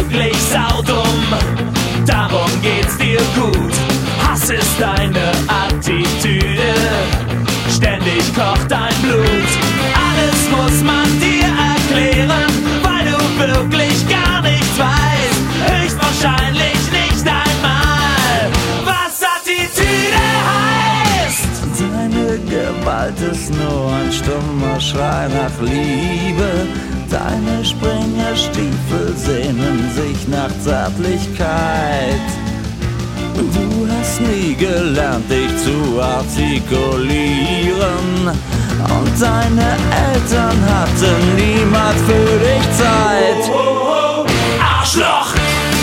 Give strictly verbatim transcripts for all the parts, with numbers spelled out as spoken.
wirklich saudumm. Darum geht's dir gut. Hass ist deine Attitüde. Ständig kocht dein Blut. Alles muss man dir erklären, weil du wirklich gar nichts weißt. Höchstwahrscheinlich nicht einmal, was Attitüde heißt. Deine Gewalt ist nur ein stummer Schrei nach Liebe. Deine Springerstiefel sehnen sich nach Zärtlichkeit. Du hast nie gelernt, dich zu artikulieren. Und deine Eltern hatten niemals für dich Zeit. Oh, oh, oh. Arschloch!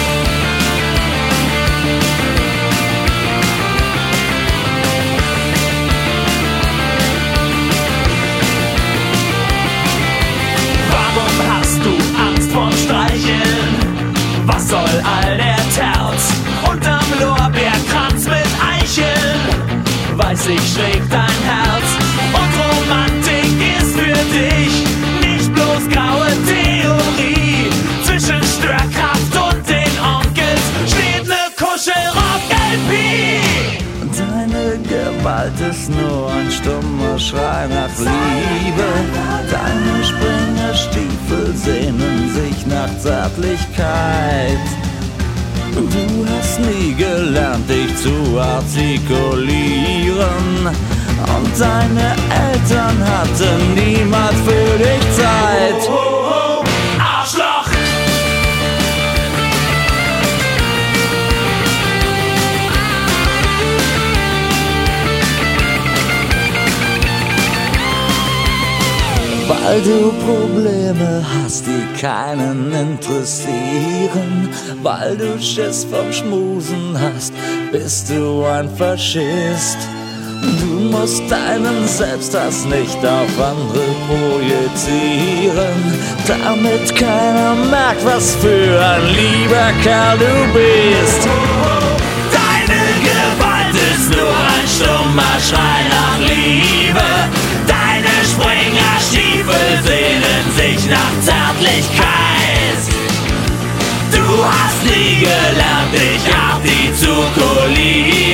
Warum hast du Angst vorm Streicheln? Was soll all der Terz? Unterm Lorbeerkranz mit Eicheln, weiß ich, schlägt dein Herz. Und Romantik ist für dich nicht bloß graue Theorie. Zwischen Störkraft und den Onkels steht ne Kuschelrock-L P. Deine Gewalt ist nur ein stummer Schrei nach Liebe. Deine Springerstiefel sehnen sich nach Zärtlichkeit. Du hast nie gelernt, dich zu artikulieren. Und deine Eltern hatten niemals für dich Zeit. Oh, oh, oh. Arschloch! Weil du Probleme hast, die keinen interessieren. Weil du Schiss vom Schmusen hast, bist du ein Faschist. Du musst deinen Selbsthass nicht auf andere projizieren, damit keiner merkt, was für ein lieber Kerl du bist. Deine Gewalt ist nur ein stummer Schrei nach Liebe. Deine Springerstiefel sehnen sich nach Zärtlichkeit. Du hast nie gelernt, dich artikulieren.